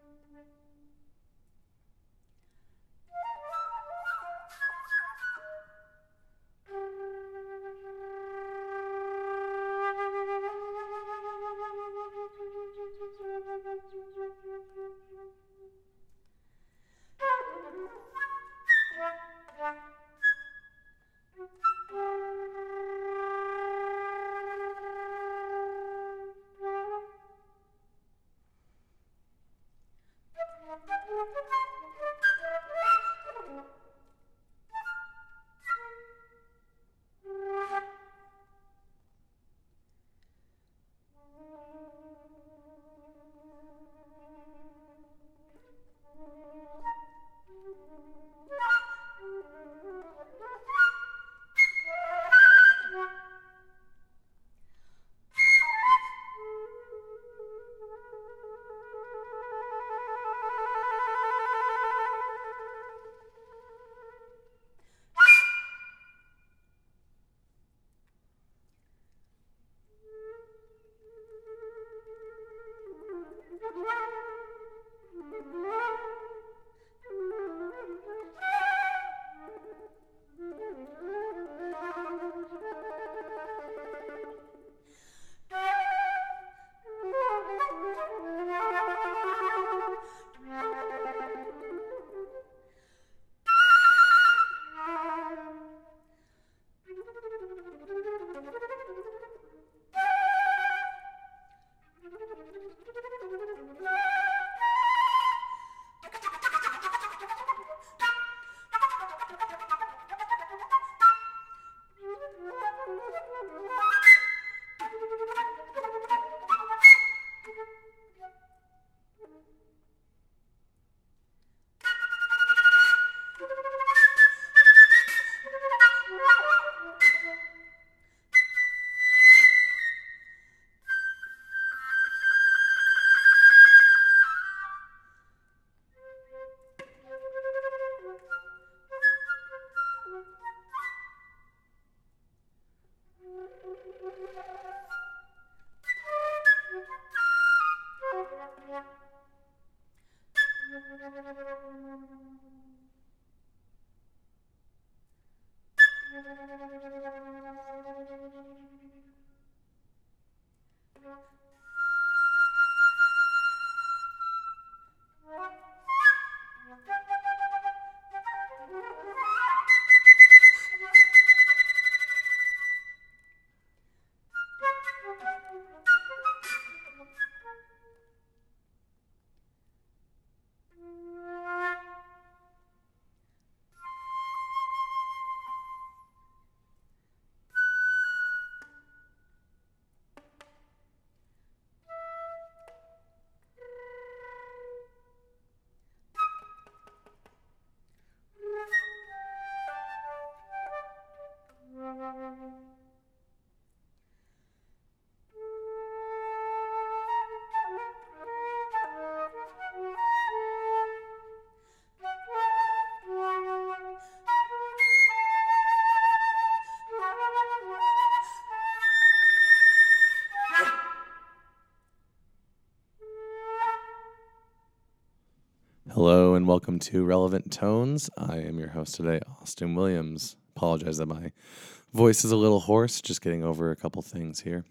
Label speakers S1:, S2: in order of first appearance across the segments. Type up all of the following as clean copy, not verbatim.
S1: Hello and welcome to Relevant Tones. I am your host today, Austin Williams. Apologize that my voice is a little hoarse, just getting over a couple things here.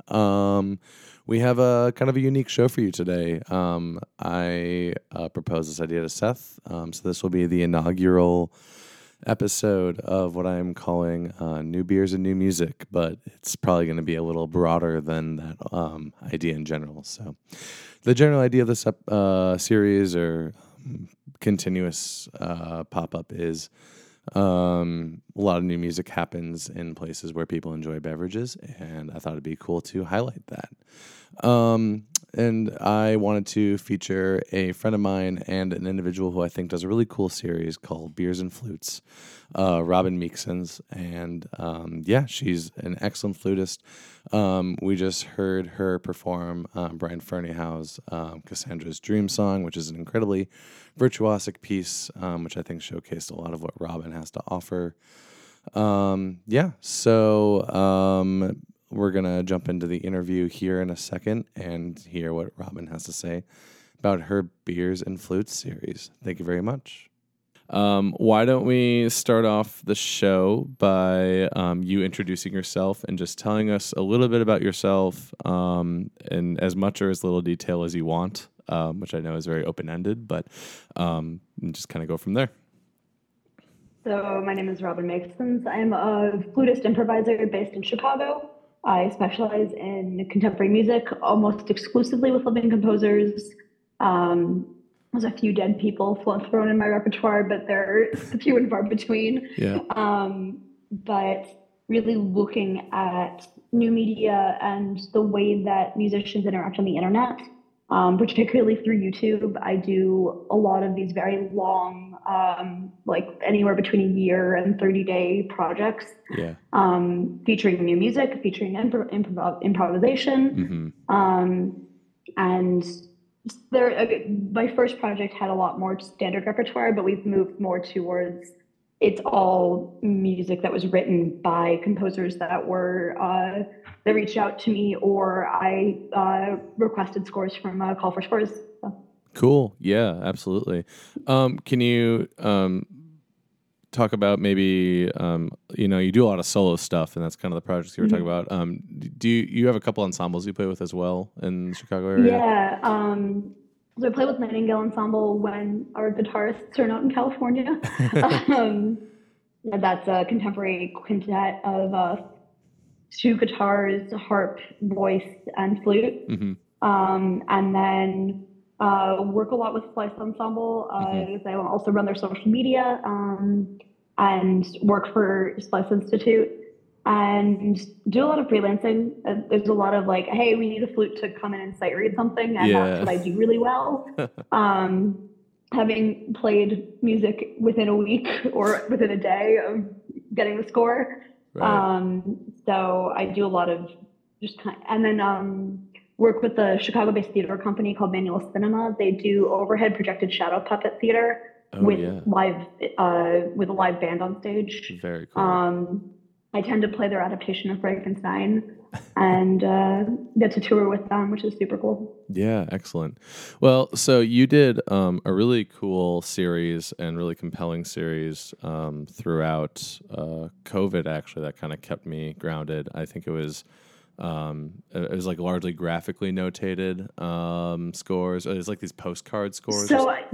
S1: We have a kind of a unique show for you today. I proposed this idea to Seth, so this will be the inaugural episode of what I'm calling New Beers and New Music, but it's probably going to be a little broader than that idea in general. So the general idea of this series or continuous pop-up is a lot of new music happens in places where people enjoy beverages, and I thought it'd be cool to highlight that. And I wanted to feature a friend of mine and an individual who I think does a really cool series called Beers and Flutes, Robin Meeksons. And she's an excellent flutist. We just heard her perform Brian Ferneyhough's Cassandra's Dream Song, which is an incredibly virtuosic piece, which I think showcased a lot of what Robin has to offer. We're going to jump into the interview here in a second and hear what Robin has to say. about her Beers and Flutes series. Thank you very much. Why don't we start off the show by you introducing yourself and just telling us a little bit about yourself in as much or as little detail as you want, which I know is very open-ended, but just kind of go from there.
S2: So my name is Robin Makesons. I'm a flutist improviser based in Chicago. I specialize in contemporary music, almost exclusively with living composers. There's a few dead people thrown in my repertoire, but they're few and far between.
S1: Yeah.
S2: But really looking at new media and the way that musicians interact on the internet, particularly through YouTube. I do a lot of these very long, like anywhere between a year and 30-day projects, featuring new music, featuring improvisation. And my first project had a lot more standard repertoire, but we've moved more towards it's all music that was written by composers that were that reached out to me, or I requested scores from Call for Scores. So.
S1: Cool. Yeah, absolutely. Can you talk about maybe you do a lot of solo stuff, and that's kind of the projects you were talking about. Do you have a couple ensembles you play with as well in the Chicago area?
S2: Yeah. So I play with Nightingale Ensemble when our guitarists are not in California. That's a contemporary quintet of 2 guitars, harp, voice, and flute. And then work a lot with Splice Ensemble. They also run their social media and work for Splice Institute. And do a lot of freelancing. There's a lot of like, hey, we need a flute to come in and sight read something, and that's what I do really well. Having played music within a week or within a day of getting the score. Right. So I do a lot of and then work with the Chicago-based theater company called Manual Cinema. They do overhead projected shadow puppet theater with a live band on stage.
S1: Very cool.
S2: I tend to play their adaptation of Frankenstein and get to tour with them, which is super cool.
S1: Yeah, excellent. Well, so you did a really cool series and really compelling series throughout COVID, actually, that kind of kept me grounded. I think it was like largely graphically notated scores. It was like these postcard scores.
S2: So, I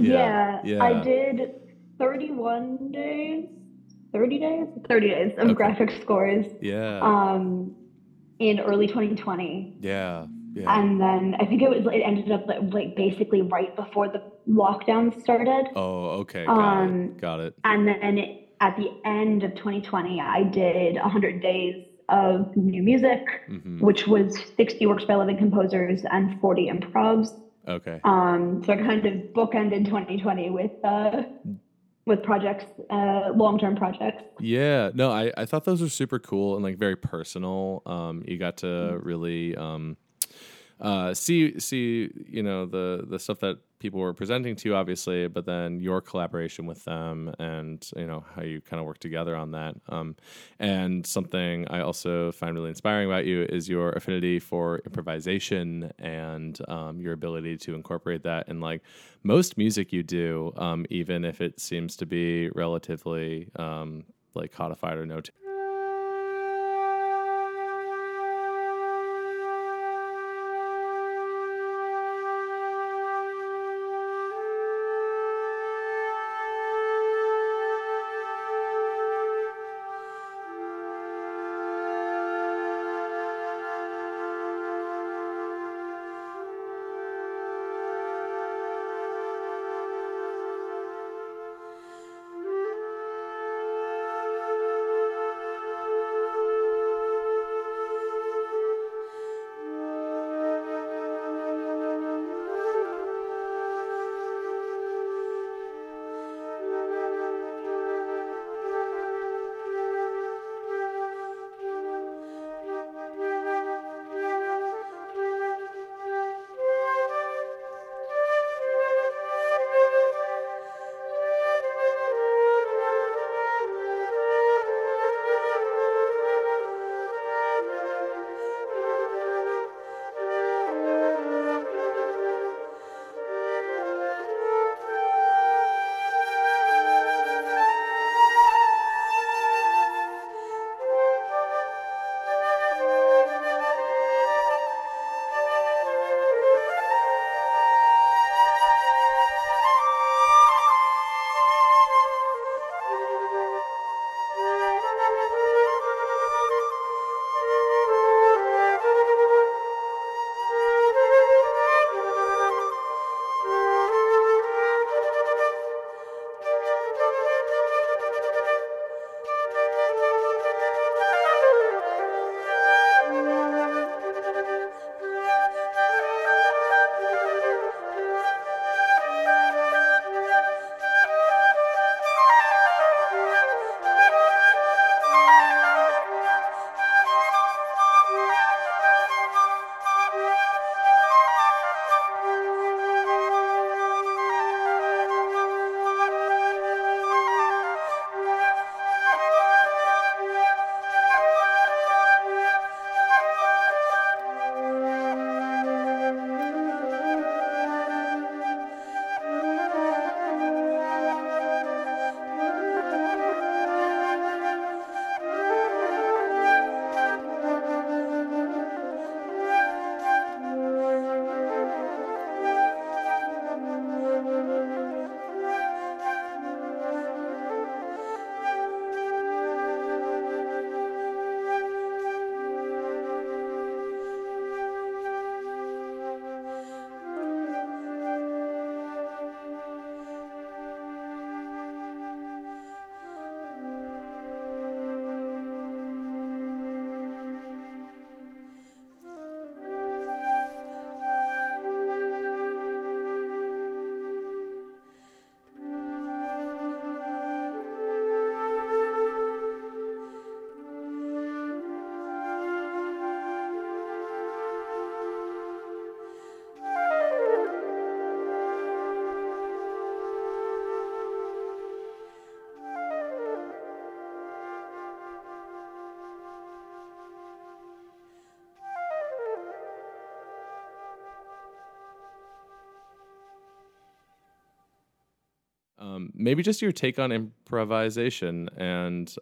S2: did 31 days. 30 days of graphic scores.
S1: Yeah.
S2: In early 2020.
S1: Yeah.
S2: And then I think it ended up like basically right before the lockdown started.
S1: Oh, okay. Got it.
S2: And then at the end of 2020, I did 100 days of new music, which was 60 works by living composers and 40 improvs.
S1: Okay.
S2: So I kind of bookended 2020 with projects, long-term projects.
S1: Yeah, no, I thought those were super cool and like very personal. You got to really see the stuff that people were presenting to you, obviously, but then your collaboration with them and how you kind of work together on that. And something I also find really inspiring about you is your affinity for improvisation and your ability to incorporate that in like most music you do, even if it seems to be relatively like codified or notated. Maybe just your take on improvisation, and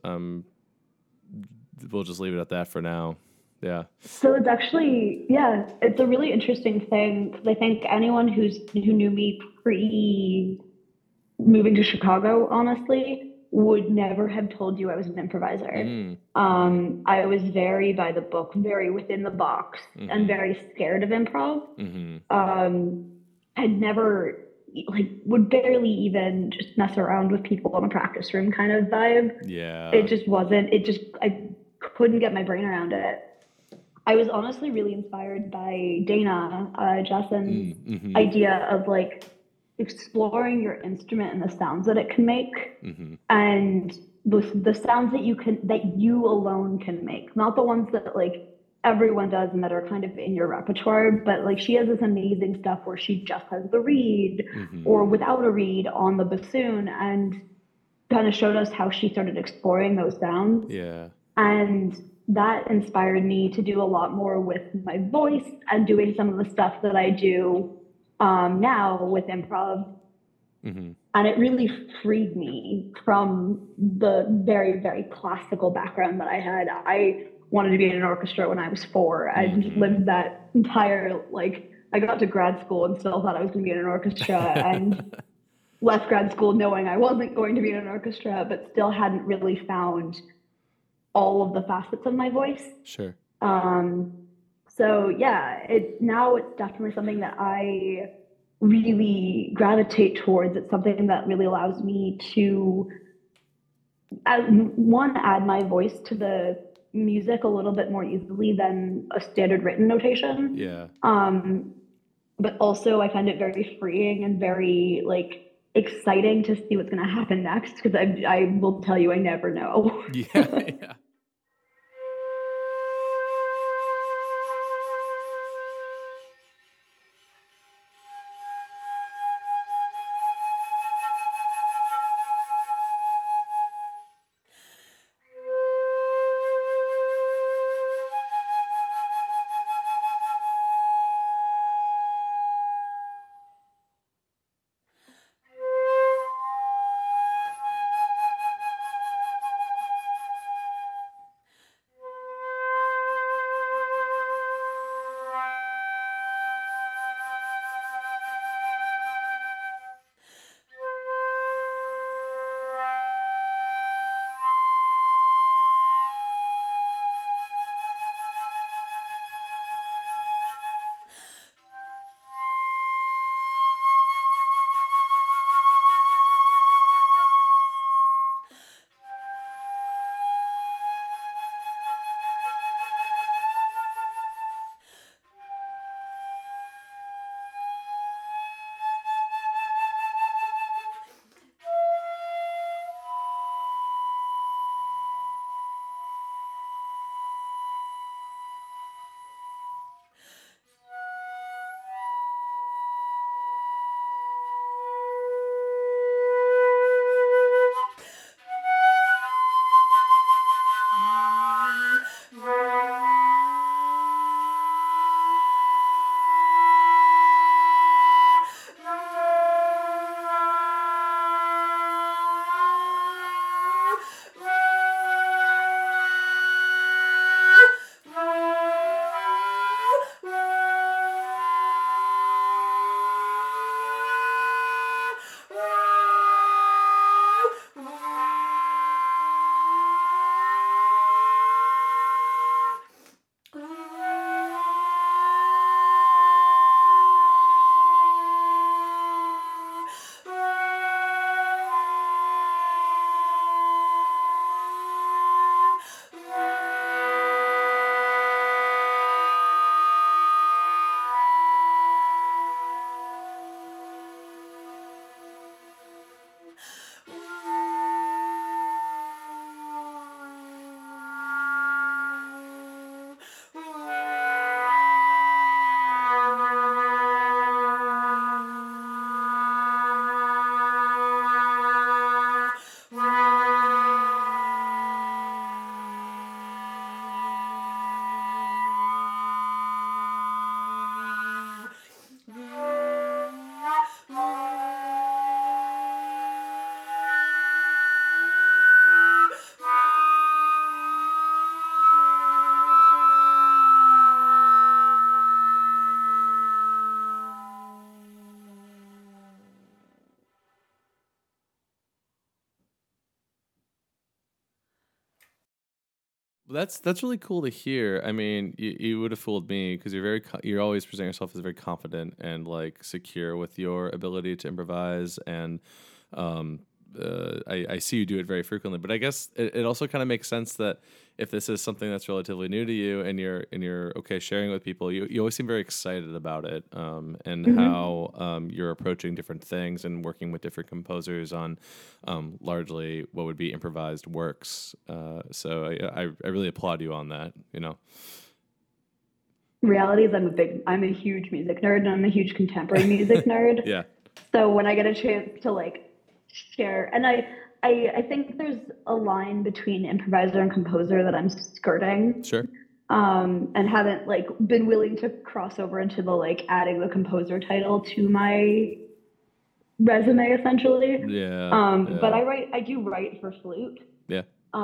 S1: we'll just leave it at that for now. Yeah.
S2: So it's actually, yeah, it's a really interesting thing because I think anyone who knew me pre moving to Chicago, honestly, would never have told you I was an improviser. I was very by the book, very within the box, and very scared of improv. I'd never like would barely even just mess around with people in a practice room kind of vibe.
S1: Yeah.
S2: It just wasn't. It just I couldn't get my brain around it. I was honestly really inspired by Dana Jessen's idea of like exploring your instrument and the sounds that it can make, and the sounds that you alone can make, not the ones that like everyone does and that are kind of in your repertoire, but like she has this amazing stuff where she just has the reed or without a reed on the bassoon, and kind of showed us how she started exploring those sounds.
S1: Yeah.
S2: And that inspired me to do a lot more with my voice and doing some of the stuff that I do now with improv. And it really freed me from the very, very classical background that I had. I wanted to be in an orchestra when I was 4. I lived that entire, like, I got to grad school and still thought I was going to be in an orchestra, and left grad school knowing I wasn't going to be in an orchestra, but still hadn't really found all of the facets of my voice.
S1: Sure.
S2: So yeah, now it's definitely something that I really gravitate towards. It's something that really allows me to, add my voice to the music a little bit more easily than a standard written notation.
S1: Yeah.
S2: But also I find it very freeing and very like exciting to see what's going to happen next, because I will tell you I never know.
S1: Yeah. That's really cool to hear. I mean, you would have fooled me because you're always presenting yourself as very confident and like secure with your ability to improvise, and um, I see you do it very frequently. But I guess it also kind of makes sense that if this is something that's relatively new to you and you're okay sharing it with people, you always seem very excited about it, and how you're approaching different things and working with different composers on largely what would be improvised works. So I really applaud you on that. You know.
S2: Reality is I'm a huge music nerd, and I'm a huge contemporary music nerd.
S1: Yeah.
S2: So when I get a chance to like share, and I think there's a line between improviser and composer that I'm skirting.
S1: Sure.
S2: And haven't like been willing to cross over into the like adding the composer title to my resume essentially.
S1: Yeah.
S2: But I do write for flute.
S1: Yeah.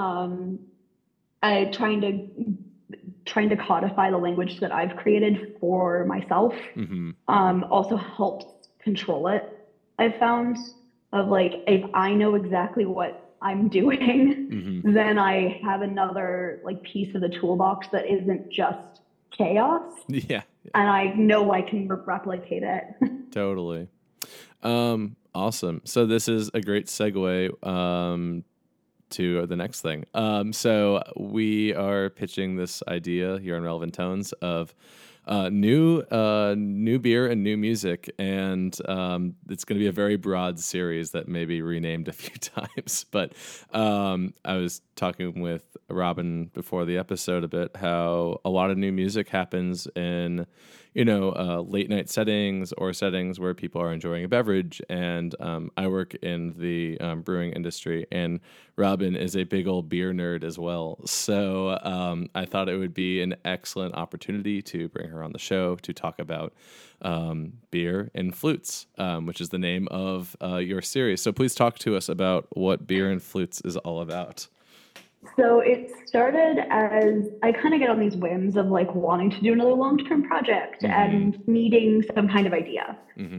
S2: I trying to codify the language that I've created for myself. Also helps control it. I've found of like, if I know exactly what I'm doing, then I have another like piece of the toolbox that isn't just chaos.
S1: Yeah.
S2: And I know I can replicate it.
S1: Totally. Awesome. So this is a great segue to the next thing. So we are pitching this idea here on Relevant Tones of new beer and new music, and it's going to be a very broad series that may be renamed a few times. But I was talking with Robin before the episode a bit how a lot of new music happens in late night settings or settings where people are enjoying a beverage. And I work in the brewing industry, and Robin is a big old beer nerd as well. So I thought it would be an excellent opportunity to bring her on the show to talk about beer and flutes, which is the name of your series. So please talk to us about what Beer and Flutes is all about.
S2: So it started as I kind of get on these whims of like wanting to do another long-term project and needing some kind of idea.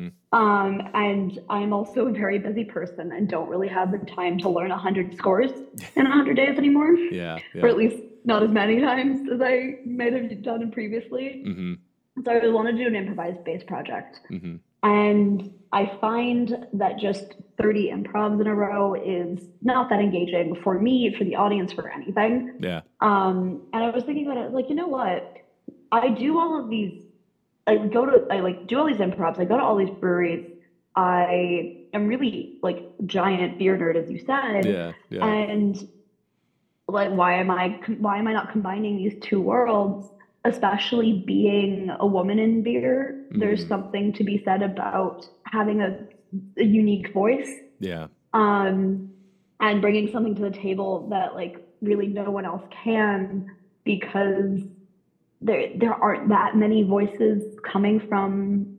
S2: And I'm also a very busy person and don't really have the time to learn 100 scores in 100 days anymore.
S1: Yeah.
S2: Or at least not as many times as I might have done previously. So I wanted to do an improvised bass project. And I find that just 30 improvs in a row is not that engaging for me, for the audience, for anything.
S1: Yeah.
S2: And I was thinking about it, like, you know what? I do all of these, I do all these improvs. I go to all these breweries. I am really like giant beer nerd, as you said.
S1: Yeah.
S2: And like, why am I not combining these two worlds? Especially being a woman in beer, there's something to be said about having a unique voice.
S1: Yeah.
S2: And bringing something to the table that like really no one else can, because there aren't that many voices coming from.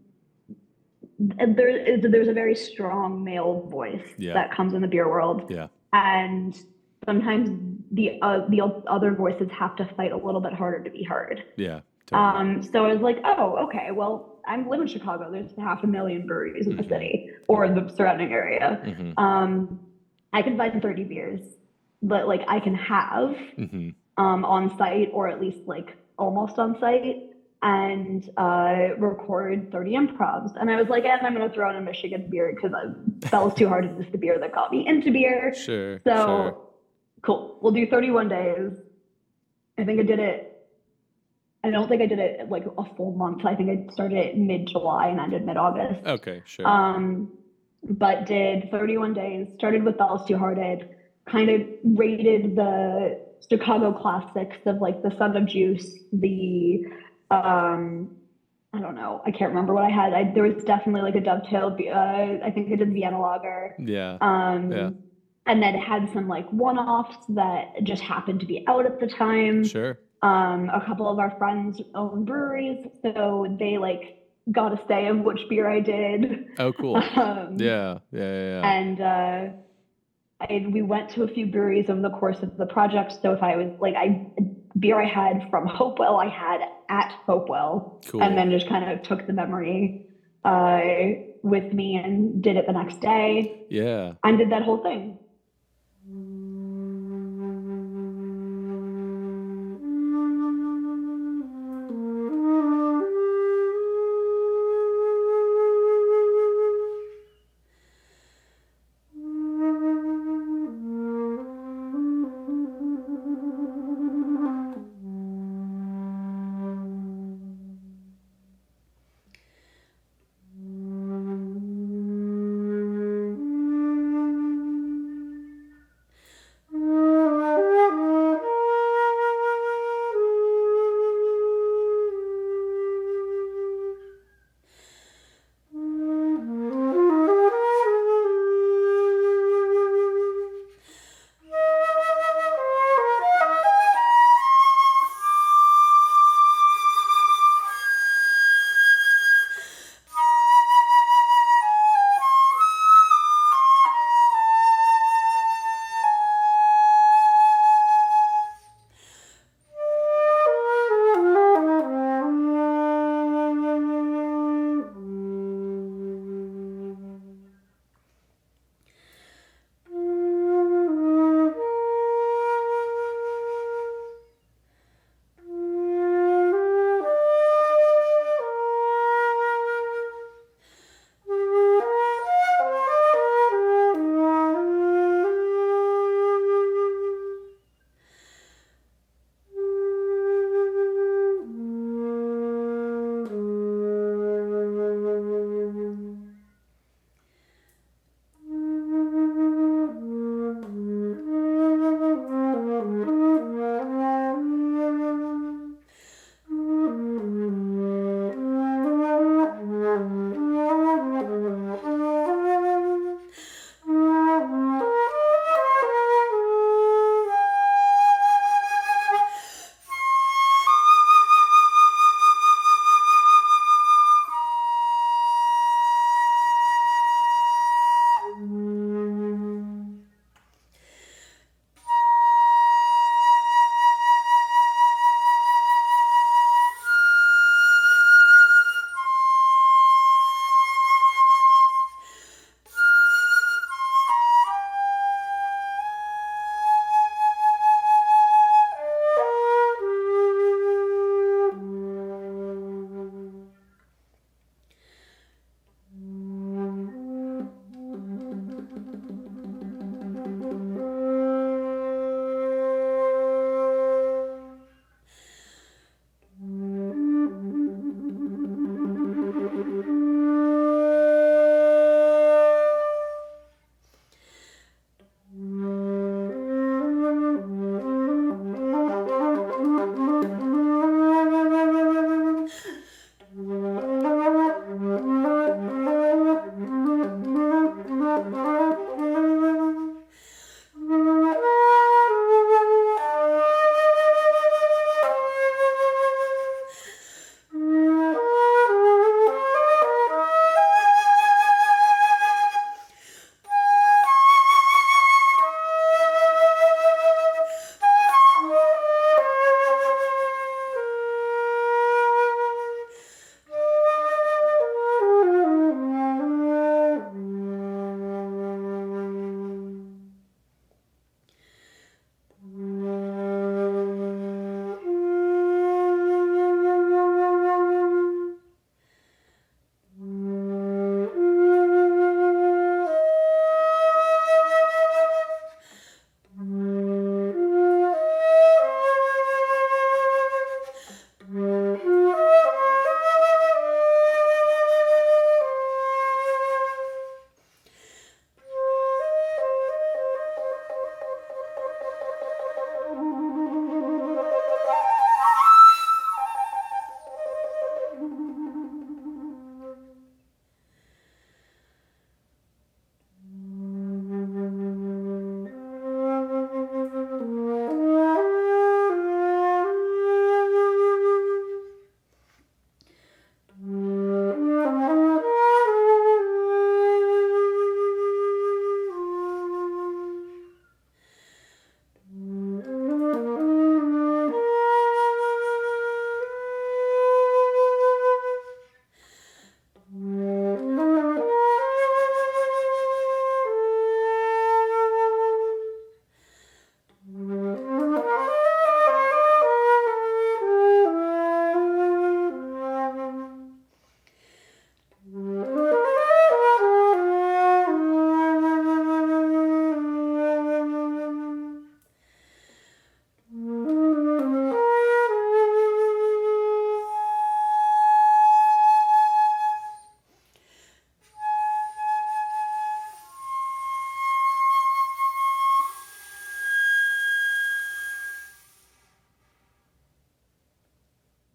S2: There's a very strong male voice that comes in the beer world.
S1: Yeah.
S2: And sometimes the other voices have to fight a little bit harder to be heard.
S1: Yeah. Totally.
S2: So I was like, oh, okay, well, I live in Chicago. There's 500,000 breweries in the city or the surrounding area. I can find 30 beers, but like I can have on site, or at least like almost on site, and record 30 improvs. And I was like, and I'm going to throw in a Michigan beer because Bell's Too Hard is just the beer that got me into beer.
S1: Sure.
S2: Cool. We'll do 31 days. I think I did it. I don't think I did it like a full month. I think I started it mid-July and ended mid-August.
S1: Okay, sure.
S2: But did 31 days, started with Bell's Two Hearted, kind of rated the Chicago classics of like the Son of Juice, the, I don't know, I can't remember what I had. There was definitely like a Dovetail, I think I did Vienna Lager.
S1: Yeah.
S2: And then it had some like one-offs that just happened to be out at the time.
S1: Sure.
S2: A couple of our friends own breweries, so they like got a say of which beer I did.
S1: Oh, cool. Yeah.
S2: And we went to a few breweries over the course of the project. So if I was like, beer I had from Hopewell, I had at Hopewell.
S1: Cool.
S2: And then just kind of took the memory with me and did it the next day.
S1: Yeah.
S2: And did that whole thing.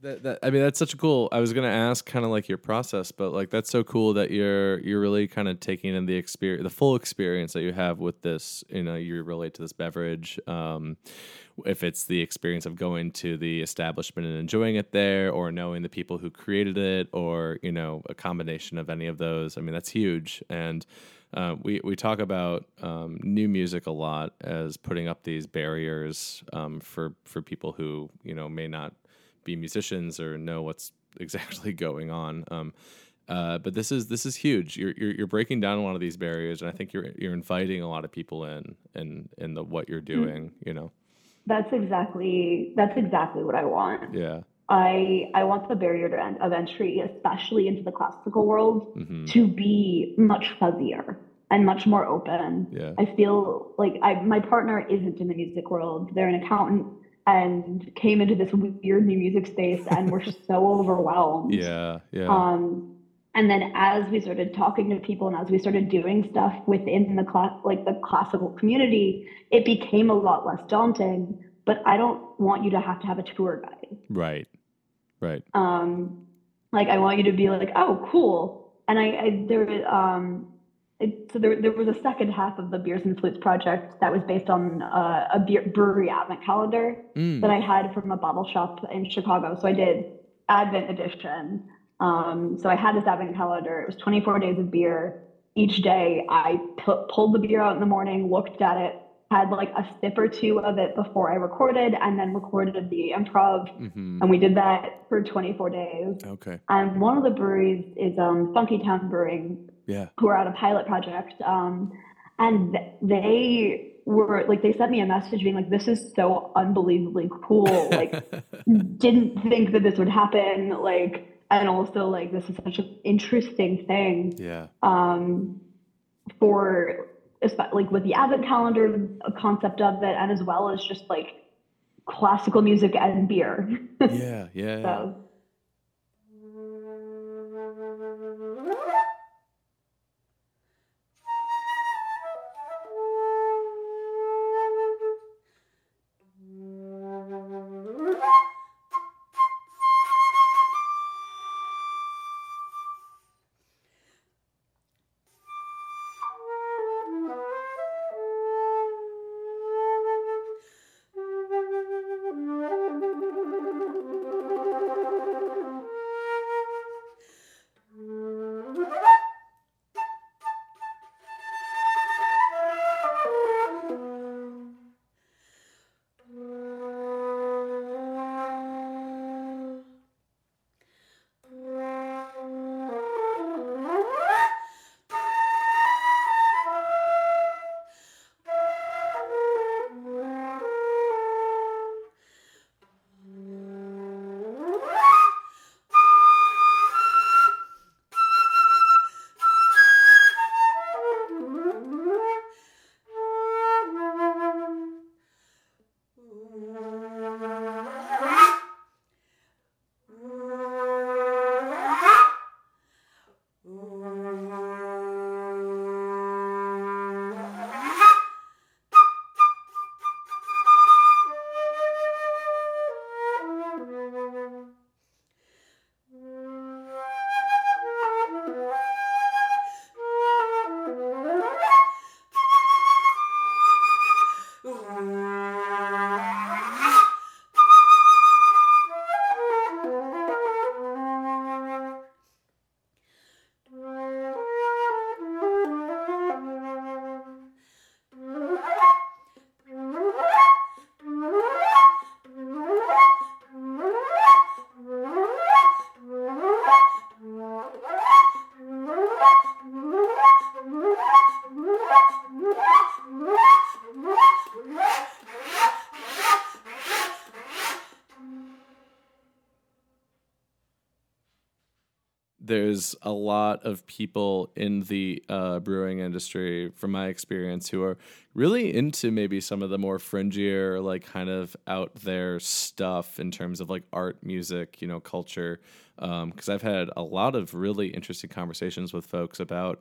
S1: I mean, that's such a cool. I was gonna ask kind of like your process, but like that's so cool that you're really kind of taking in the experience, the full experience that you have with this. You know, you relate to this beverage. If it's the experience of going to the establishment and enjoying it there, or knowing the people who created it, or you know, a combination of any of those. I mean, that's huge. And we talk about new music a lot as putting up these barriers for people who you know may not be musicians or know what's exactly going on. But this is huge. You're breaking down a lot of these barriers, and I think you're inviting a lot of people in the what you're doing. You know.
S2: That's exactly what I want.
S1: Yeah.
S2: I want the barrier of entry, especially into the classical world,
S1: Mm-hmm.
S2: to be much fuzzier and much more open.
S1: Yeah.
S2: I feel like my partner isn't in the music world. They're an accountant and came into this weird new music space and were so overwhelmed.
S1: Yeah. Yeah.
S2: And then as we started talking to people and as we started doing stuff within the the classical community, it became a lot less daunting. But I don't want you to have a tour guide.
S1: Right. Right.
S2: Like I want you to be like, oh, cool. And there was a second half of the Beers and Flutes project that was based on a brewery advent calendar that I had from a bottle shop in Chicago. So I did Advent edition. So I had this advent calendar. It was 24 days of beer. Each day I pulled the beer out in the morning, looked at it, had like a sip or two of it before I recorded, and then recorded the improv.
S1: Mm-hmm.
S2: And we did that for 24 days.
S1: Okay.
S2: And one of the breweries is Funky Town Brewing, who are at a pilot project. And they were like, they sent me a message being like, this is so unbelievably cool. Like, didn't think that this would happen. Like, and also like, this is such an interesting thing.
S1: Yeah.
S2: For like with the advent calendar concept of it, and as well as just like classical music and beer.
S1: Yeah. Yeah.
S2: So.
S1: There's a lot of people in the brewing industry, from my experience, who are really into maybe some of the more fringier, like kind of out there stuff in terms of like art, music, you know, culture. Because I've had a lot of really interesting conversations with folks about,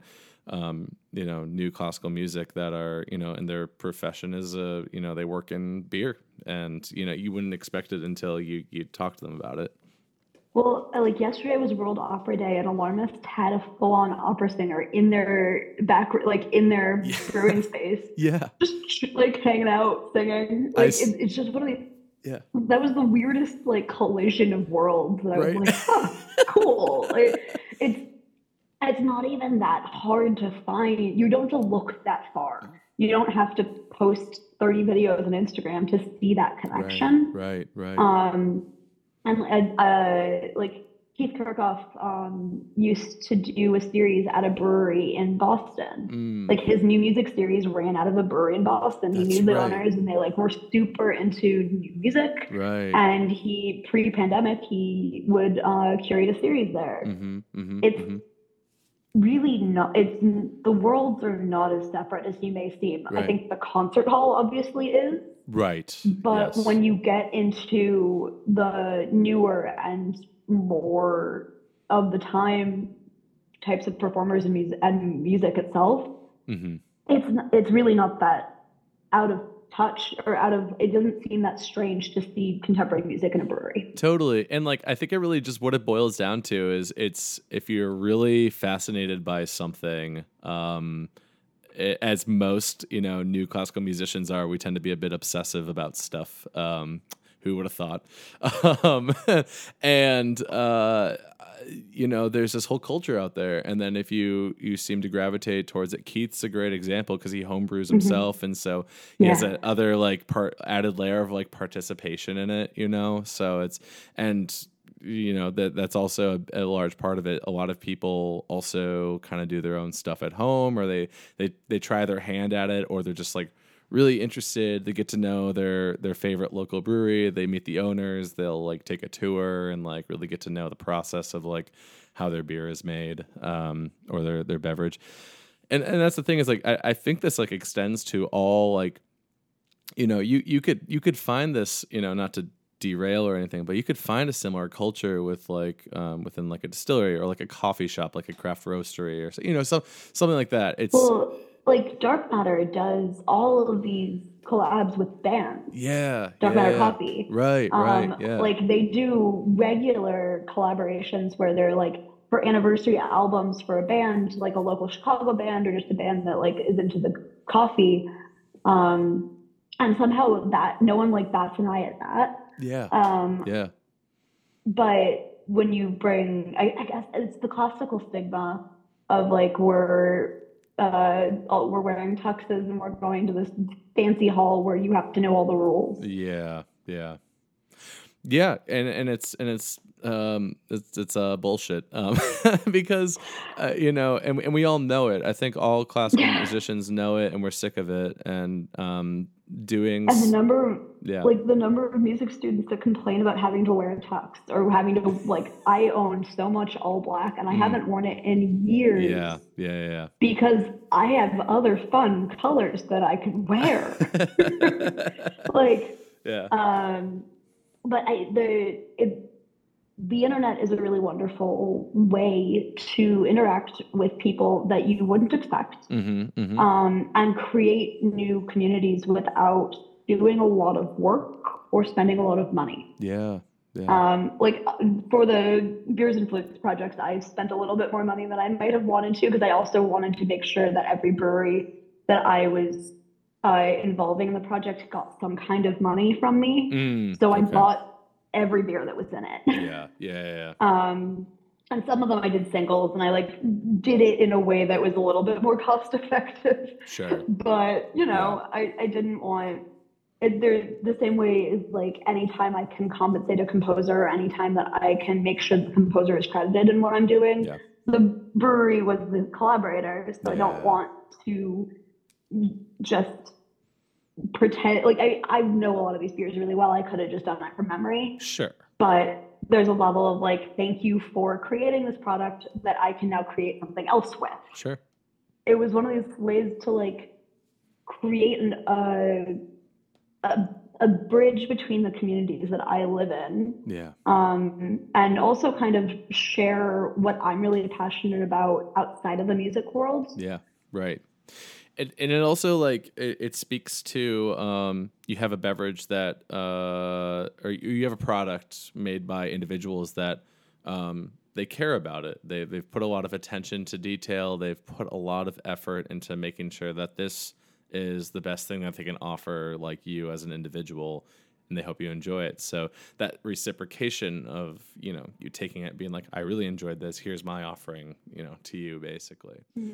S1: you know, new classical music that are, you know, and their profession is, you know, they work in beer, and, you know, you wouldn't expect it until you talk to them about it.
S2: Well, like yesterday was World Opera Day, and Alarmist had a full-on opera singer in their back, like in their
S1: Yeah.
S2: brewing space,
S1: Yeah.
S2: just like hanging out, singing.
S1: I
S2: Like
S1: s-
S2: it's just one of these.
S1: yeah.
S2: That was the weirdest like collision of worlds that I was
S1: Right.
S2: like, huh, cool. Like it's it's not even that hard to find. You don't have to look that far. You don't have to post 30 videos on Instagram to see that
S1: Right.
S2: connection.
S1: Right. Right.
S2: Um, and like Keith Kirkhoff used to do a series at a brewery in Boston.
S1: Mm,
S2: Like his new music series ran out of a brewery in Boston. He
S1: that's
S2: knew the
S1: right.
S2: owners and they like were super into new music.
S1: Right.
S2: And he pre-pandemic he would curate a series there.
S1: Mm-hmm. Mm-hmm.
S2: It's
S1: Mm-hmm.
S2: really not. It's the worlds are not as separate as you may seem. I
S1: Right.
S2: think the concert hall obviously is,
S1: Right.
S2: but
S1: Yes.
S2: when you get into the newer and more of the time types of performers and music itself,
S1: Mm-hmm.
S2: it's really not that out of touch or out of. It doesn't seem that strange to see contemporary music in a brewery.
S1: Totally. And like I think it really just what it boils down to is it's if you're really fascinated by something, as most, new classical musicians are, we tend to be a bit obsessive about stuff. Who would have thought? Um, and there's this whole culture out there, and then if you seem to gravitate towards it, Keith's a great example because he homebrews himself, and so he has
S2: Yeah.
S1: that other like added layer of like participation in it, So it's and that's also a large part of it. A lot of people also kind of do their own stuff at home, or they try their hand at it, or they're just like really interested. They get to know their favorite local brewery. They meet the owners. They'll like take a tour and like really get to know the process of like how their beer is made, or their beverage. And that's the thing is like I think this like extends to all like you could find this, not to derail or anything, but you could find a similar culture with like within like a distillery or like a coffee shop, like a craft roastery or something like that. It's
S2: Well, like Dark Matter does all of these collabs with bands.
S1: yeah,
S2: Dark
S1: yeah,
S2: Matter
S1: yeah.
S2: Coffee.
S1: Right, yeah.
S2: Like they do regular collaborations where they're like for anniversary albums for a band, like a local Chicago band or just a band that like is into the coffee. Um, and somehow that no one like bats an eye at that.
S1: Yeah.
S2: Um,
S1: Yeah.
S2: but when you bring, I guess it's the classical stigma of like we're wearing tuxes and we're going to this fancy hall where you have to know all the rules.
S1: Yeah. Yeah. Yeah, and it's bullshit, because and we all know it. I think all classical musicians know it, and we're sick of it. And doing
S2: And
S1: yeah,
S2: the number of music students that complain about having to wear a tux or having to like, I own so much all black and I haven't worn it in years.
S1: Yeah.
S2: Because I have other fun colors that I can wear. Like,
S1: yeah,
S2: but the internet is a really wonderful way to interact with people that you wouldn't expect, and create new communities without doing a lot of work or spending a lot of money.
S1: yeah.
S2: Like for the Beers and Flutes projects, I spent a little bit more money than I might have wanted to because I also wanted to make sure that every brewery that I was involving in the project got some kind of money from me. So I bought every beer that was in it.
S1: Yeah.
S2: And some of them I did singles, and I like did it in a way that was a little bit more cost effective.
S1: Sure.
S2: But I didn't want. They're the same way as like anytime I can compensate a composer or anytime that I can make sure the composer is credited in what I'm doing.
S1: Yeah.
S2: The brewery was the collaborator, so I don't want to just pretend like I know a lot of these beers really well. I could have just done that from memory.
S1: Sure.
S2: But there's a level of like, thank you for creating this product that I can now create something else with.
S1: Sure.
S2: It was one of these ways to like create a bridge between the communities that I live in.
S1: Yeah.
S2: And also kind of share what I'm really passionate about outside of the music world.
S1: Yeah. Right. And it also like it speaks to you have a beverage that or you have a product made by individuals that they care about it. They've put a lot of attention to detail. They've put a lot of effort into making sure that this is the best thing that they can offer, like you as an individual, and they hope you enjoy it. So that reciprocation of, you know, you taking it, being like, I really enjoyed this. Here's my offering, you know, to you, basically. Mm-hmm.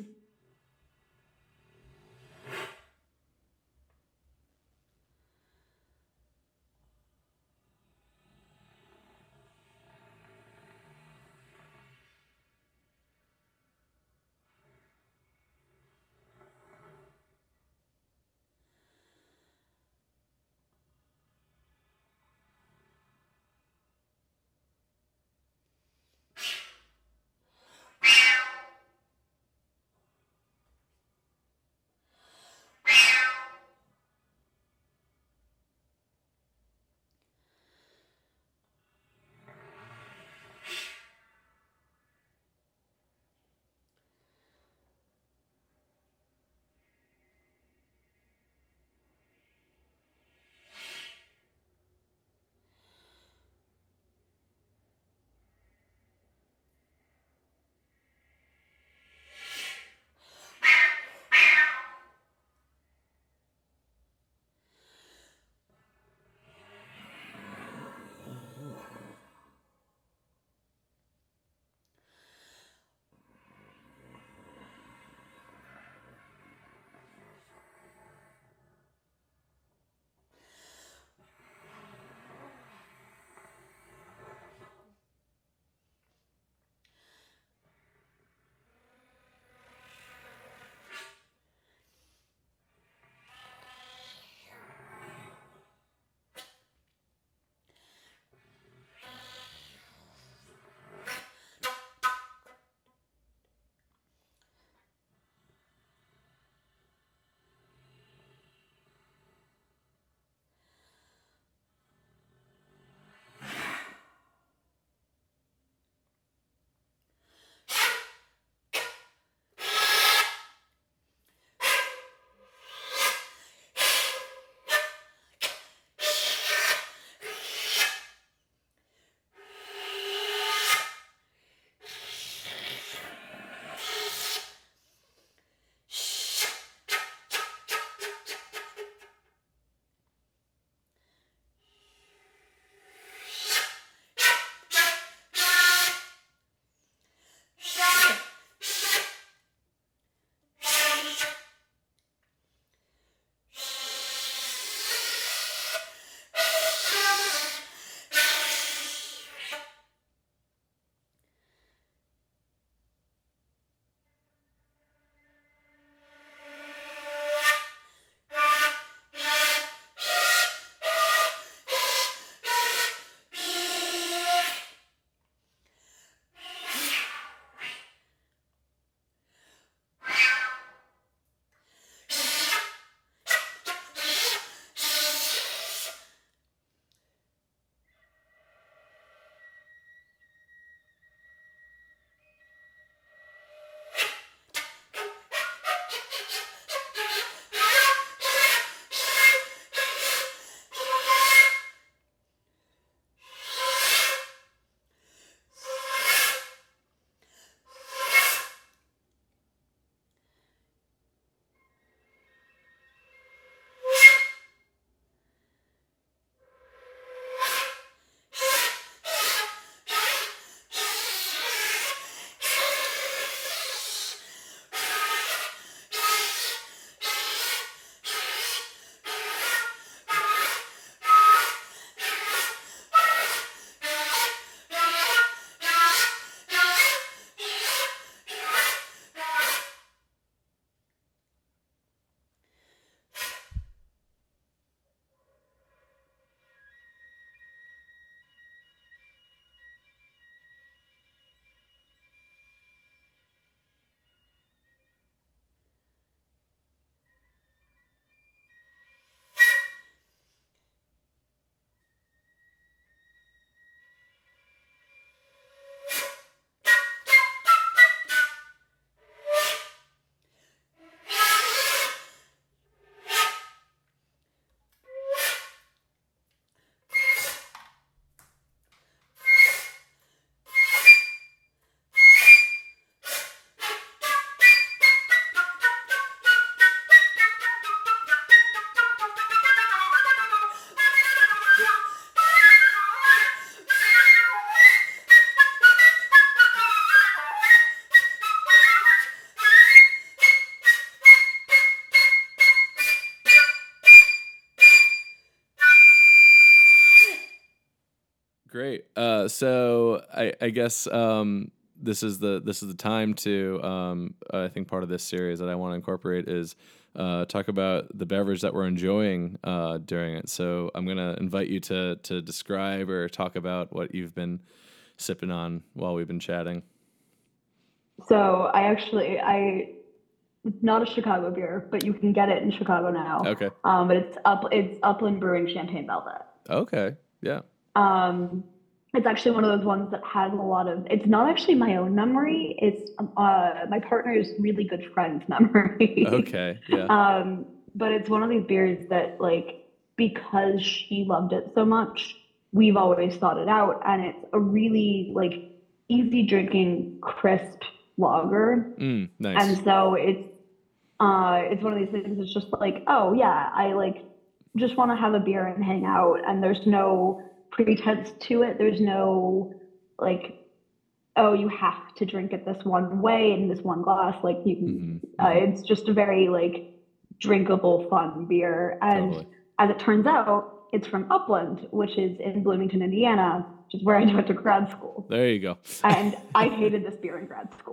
S1: Great. So I guess this is the time to I think part of this series that I want to incorporate is talk about the beverage that we're enjoying during it. So I'm gonna invite you to describe or talk about what you've been sipping on while we've been chatting.
S2: So I not a Chicago beer, but you can get it in Chicago now.
S1: Okay.
S2: But it's Upland Brewing Champagne Velvet.
S1: Okay. Yeah.
S2: It's actually one of those ones that has a lot of. It's not actually my own memory. It's my partner's really good friend's memory.
S1: Okay. Yeah.
S2: But it's one of these beers that, like, because she loved it so much, we've always thought it out, and it's a really like easy drinking, crisp lager.
S1: Nice.
S2: And so it's one of these things. It's just like, oh yeah, I like just want to have a beer and hang out, and there's no pretense to it. There's no like, oh, you have to drink it this one way in this one glass. Like you can, it's just a very like drinkable, fun beer. And
S1: Totally.
S2: as it turns out, it's from Upland, which is in Bloomington, Indiana, which is where I went to grad school.
S1: There you go.
S2: And I hated this beer in grad school.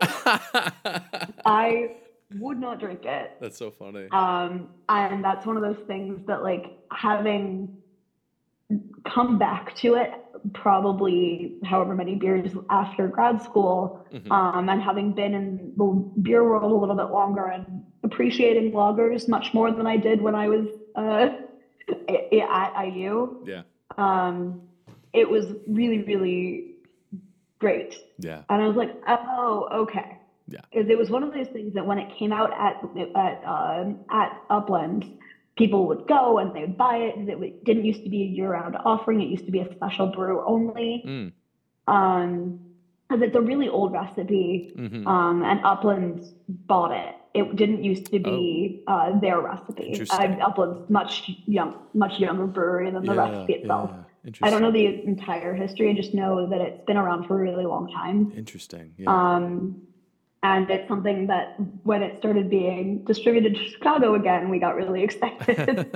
S2: I would not drink it.
S1: That's so funny.
S2: And that's one of those things that, like, having come back to it probably however many beers after grad school, and having been in the beer world a little bit longer and appreciating lagers much more than I did when I was at IU.
S1: Yeah.
S2: It was really, really great.
S1: Yeah.
S2: And I was like, oh, okay.
S1: Yeah.
S2: It was one of those things that when it came out at Upland, people would go and they would buy it. It didn't used to be a year-round offering. It used to be a special brew only. Because it's a really old recipe, and Upland bought it. It didn't used to be their recipe. Upland's much younger brewery than the recipe itself. I don't know the entire history. I just know that it's been around for a really long time.
S1: Interesting. Yeah.
S2: And it's something that when it started being distributed to Chicago again, we got really excited.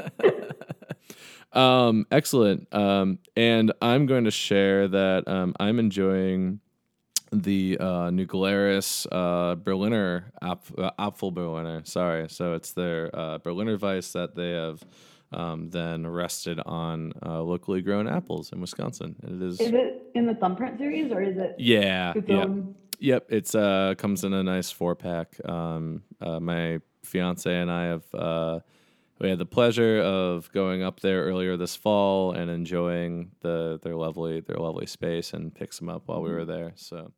S1: Excellent. And I'm going to share that I'm enjoying the New Glarus Berliner Apfelberliner. Sorry. So it's their Berliner Weiss that they have then rested on locally grown apples in Wisconsin. And it is.
S2: Is it in the Thumbprint series or is it?
S1: Yeah. Yep. It's comes in a nice 4-pack. My fiance and I have we had the pleasure of going up there earlier this fall and enjoying their lovely space and picked some up while we were there. So.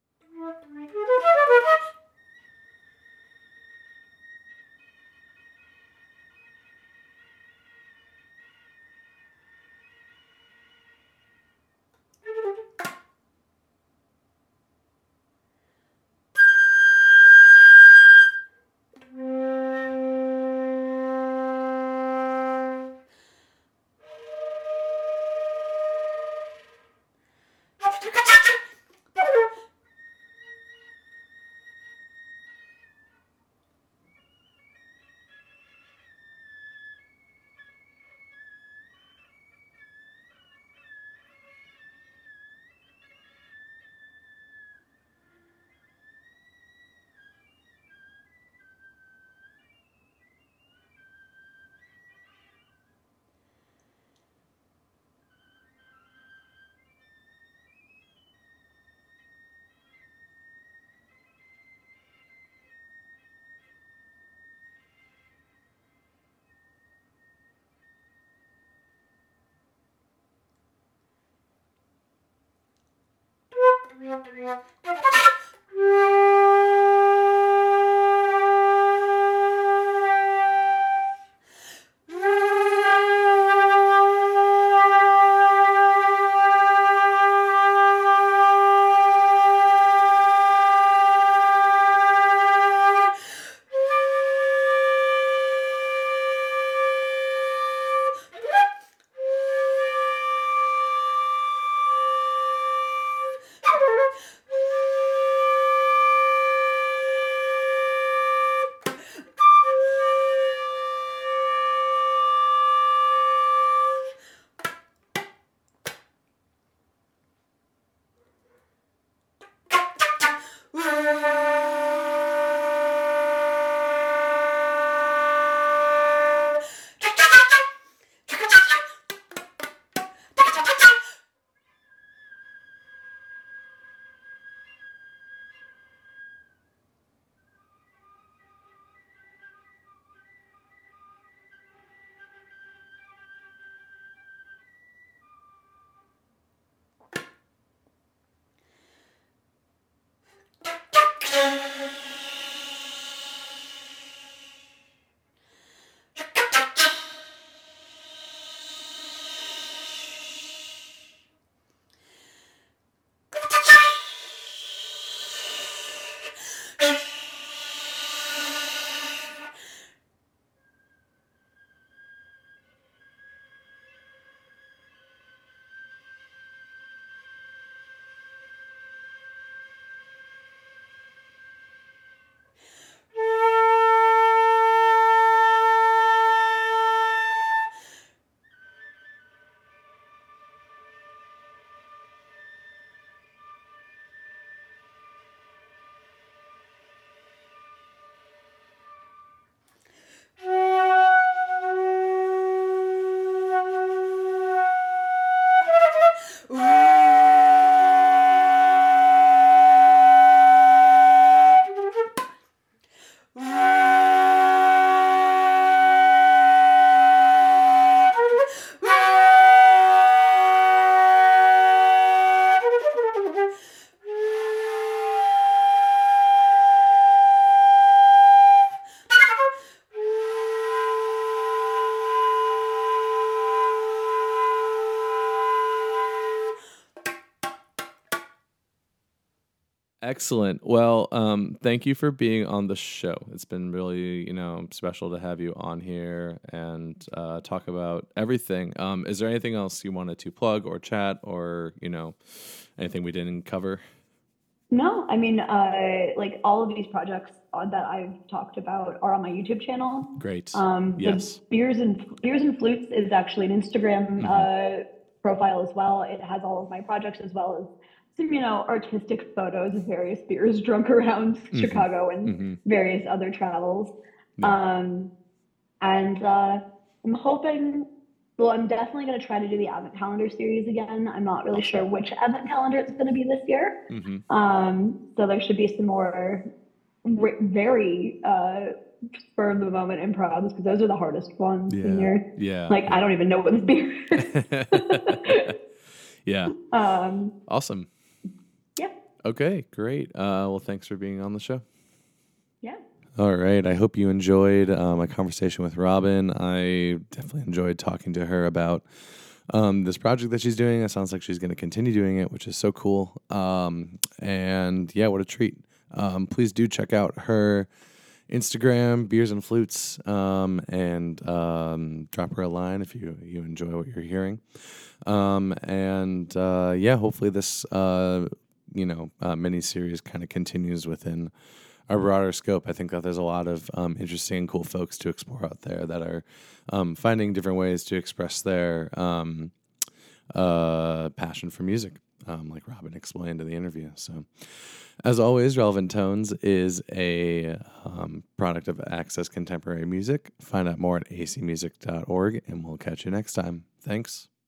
S1: Excellent. Well, thank you for being on the show. It's been really, special to have you on here and talk about everything. Is there anything else you wanted to plug or chat or, anything we didn't cover?
S2: No, I mean, like all of these projects that I've talked about are on my YouTube channel.
S1: Great.
S2: The
S1: Yes.
S2: Beers and Flutes is actually an Instagram profile as well. It has all of my projects as well as some, artistic photos of various beers drunk around Chicago and various other travels.
S1: Yeah.
S2: And I'm hoping, well, I'm definitely going to try to do the Advent Calendar series again. I'm not really sure which Advent Calendar it's going to be this year. So there should be some more very spur of the moment improvs because those are the hardest ones.
S1: Yeah.
S2: And you're like, I don't even know what this beer is.
S1: Yeah. Awesome.
S2: Yeah.
S1: Okay, great. Well, thanks for being on the show.
S2: Yeah.
S1: All right. I hope you enjoyed my conversation with Robin. I definitely enjoyed talking to her about this project that she's doing. It sounds like she's going to continue doing it, which is so cool. And yeah, what a treat. Please do check out her Instagram, Beers and Flutes, and drop her a line if you enjoy what you're hearing. Yeah, hopefully this mini series kind of continues within our broader scope. I think that there's a lot of interesting and cool folks to explore out there that are finding different ways to express their passion for music, like Robin explained in the interview. So, as always, Relevant Tones is a product of Access Contemporary Music. Find out more at acmusic.org, and we'll catch you next time. Thanks.